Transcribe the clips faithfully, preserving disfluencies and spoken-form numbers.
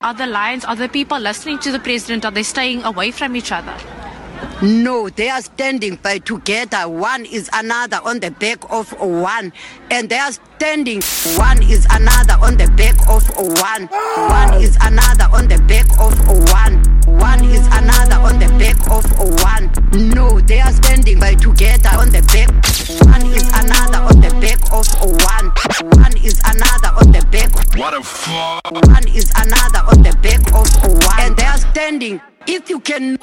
Are the lions, are the people listening to the president, are they staying away from each other? No, they are standing by together. One is another on the back of one. And they are standing. One is another on the back of one. One is another on the back of one. One is another on the back of one. No, they are standing by together on the back. One is another on the back of one. One is another on the back. What a fuck. One is another on the back of one. And they are standing. If you can.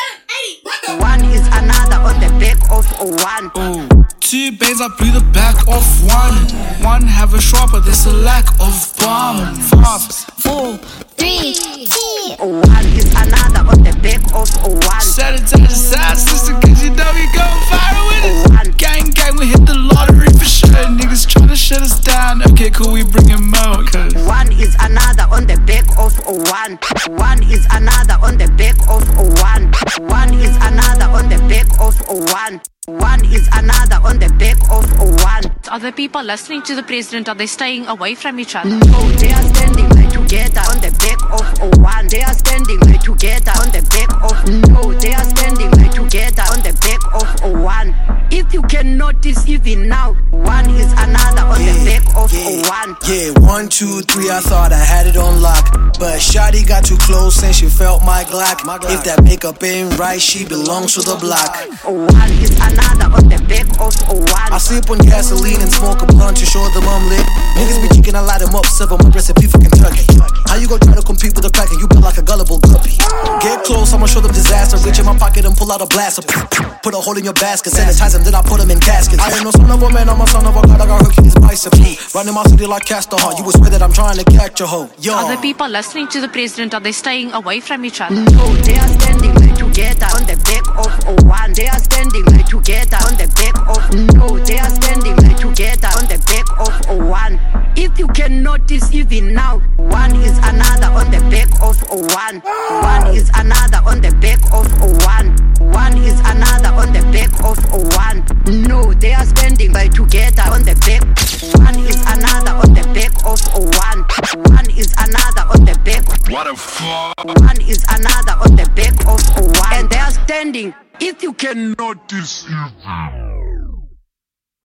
One is another on the back of one. Ooh. Two babes, I blew the back off one. One have a sharper, there's a lack of bomb. Five, four, three, two. One is another on the back of one. Set it to the side, sister, cause you know we go viral with it. One. Gang, gang, we hit the lottery for sure. Niggas tryna shut us down. Okay, cool, we bring him out. Cause one is another on the back of one. One is another on the back of one. One is another on the back of one. One is another on the back of one. Are the people listening to the president, are they staying away from each other? No, they are standing by together on the back of one. They are standing by together on the back of. No, they are standing by together on the back of one. If you can notice even now, one is another on yeah, the back of yeah, one. Yeah, one, two, three, I thought I had it on lock. But shawty got too close and she felt my Glock. My Glock. If that makeup ain't right, she belongs to the block. One is another on the back of one. I sip on gasoline and smoke a blunt to show them I'm lit. Niggas be chicken, I light them up, serve my recipe for Kentucky. How you gon' try to compete with a crack and you built like a gullible guppy? Get close, I'ma show them disaster. Reach in my pocket and pull out a blaster. Put a hole in your basket, sanitize them, then I put them in caskets. I ain't no son of a man, I'm a son of a god, I got Hercules biceps. Running my city like Castor Hunt, you would swear that I'm trying to catch a hoe. Yo. Are the people listening to the president, are they staying away from each other? No, they are standing by together on the back of one. They are standing by together on the back of. No, they are standing by together on the back of one. If you can notice even now, one is another on the back of one. One is another on the back of one. One is another on the back of one. No, they are standing by together on the back. One is another on the back of one. One is another on the back. What a fuck. One is another on the back of one. And they are standing. If you can notice even.